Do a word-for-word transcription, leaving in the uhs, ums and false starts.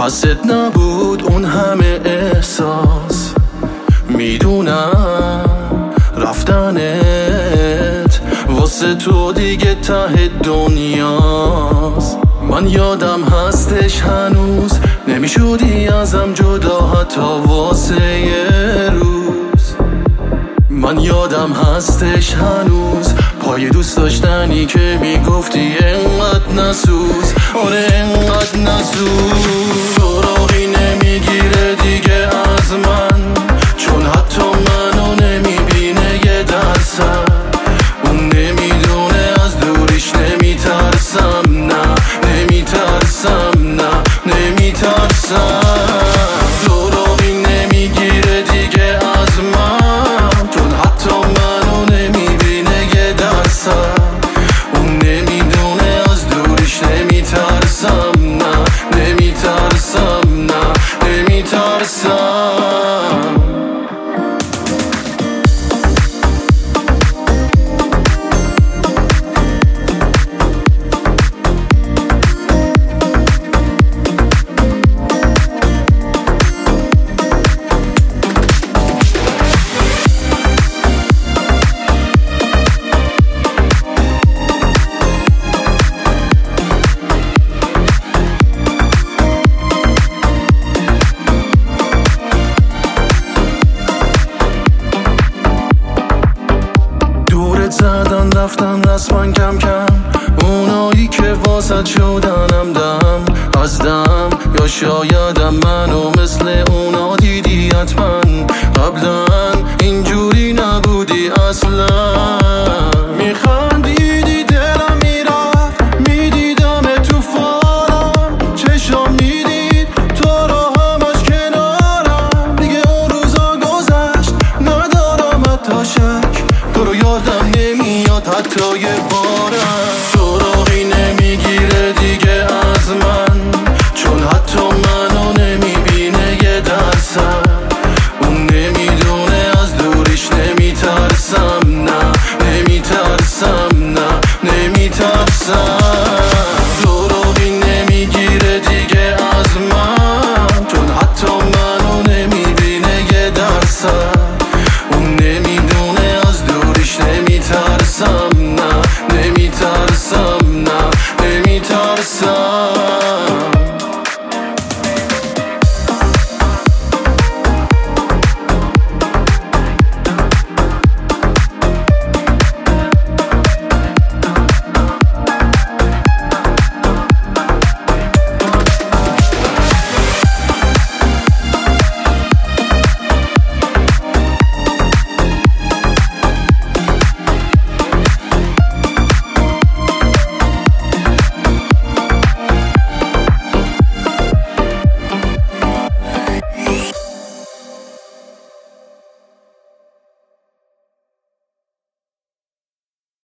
قصد نبود اون همه احساس، میدونم رفتنت واسه تو دیگه ته دنیاست. من یادم هستش هنوز نمیشدی ازم جدا حتی واسه یه روز. من یادم هستش هنوز پای دوست داشتنی که میگفتی انقدر نسوز، آره انقدر نسوز. سراغی نمیگیره دیگه از من، چون حتی منو نمیبینه یه درصد. اون نمیدونه از دوریش نمیترسم، نه نمیترسم، نه نمیترسم. سراغی نمیگیره دیگه از من، چون حتی منو نمیبینه یه درصد. اون نمیدونه از دوریش نمیترسم، نه نمیترسم، نه نمیترسم. زدن رفتن رسما کم کم، اونایی که واسط شدنم دم از دم. یا شایدم منو مثل اونا دیدی حتما، قبلا اینجوری نبودی اصلا. میخندیدی دلم میرفت، میدیدم تو فالم، چشم میدید تو رو همش کنارم. دیگه اون روزا گذشت ندارم حتی شک، تو رو یادم نمیاد حتی یه بارم.